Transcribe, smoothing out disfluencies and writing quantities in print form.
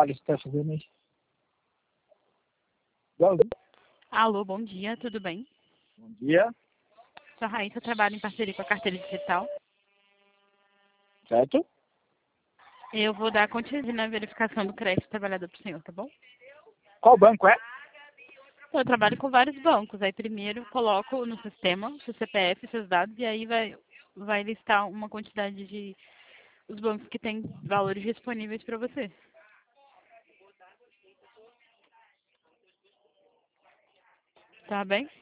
trabalho você está fazendo aí? Alô? Alô, bom dia, tudo bem? Bom dia, Sou a Raíssa, trabalho em parceria com a Carteira Digital. certo? Eu vou dar continuidade na verificação do crédito trabalhador para o senhor, tá bom? Qual banco é? Eu trabalho com vários bancos. Aí primeiro coloco no sistema seu CPF, seus dados, e aí vai listar uma quantidade de os bancos que têm valores disponíveis para você. Tá bem?